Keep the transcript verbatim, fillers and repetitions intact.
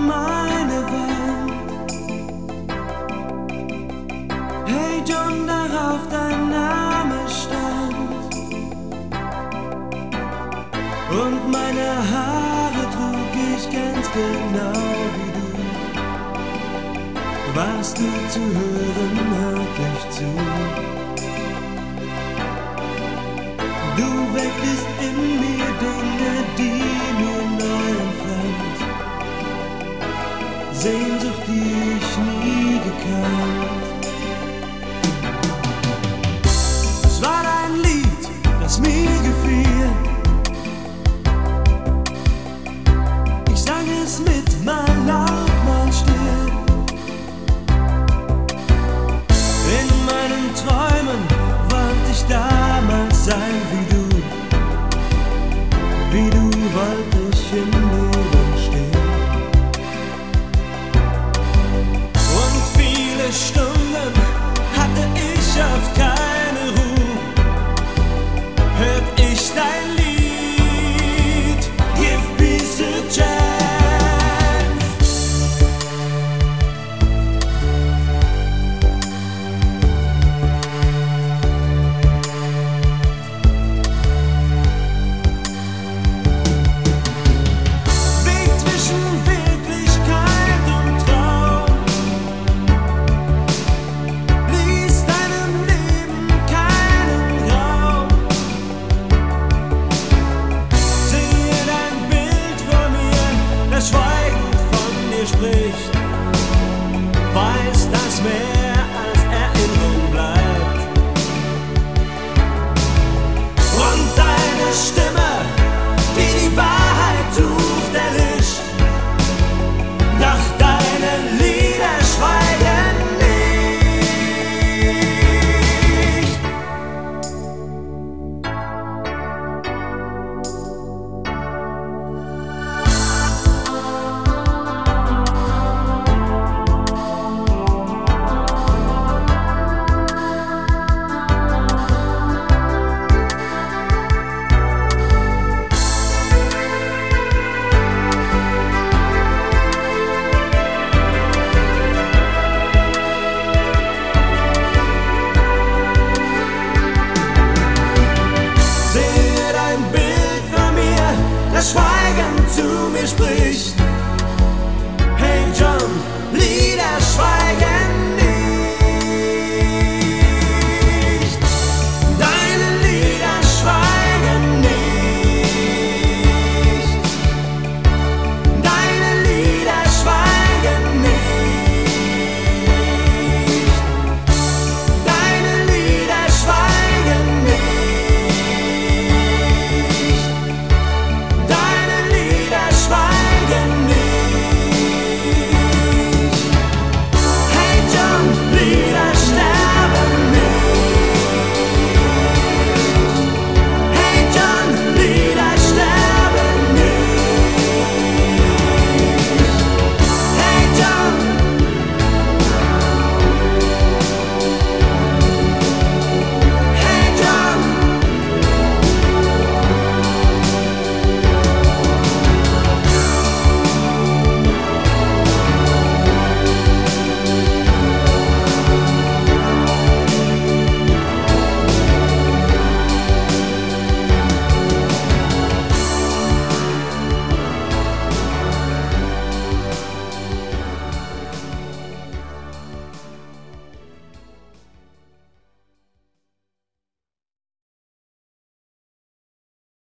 meine Welt. Hey John, darauf dein Name stand. Und meine Haare trug ich ganz genau wie du. Warst du zu hören, hört euch zu. Du wecktest in mir Dinge, die mir neu und fremd, Sehnsucht, die ich nie gekannt. Es war dein Lied, das mir gefiel. Ich sang es mit, mal laut, mal still. In meinen Träumen wollte ich damals sein wie du. Wie du wollte ich im Leben stehen. Und viele Stunden hatte ich oft keine Ruhe. Hört ich dein Lied, Give Peace a Chance. Schweigend von dir spricht, weiß das Meer.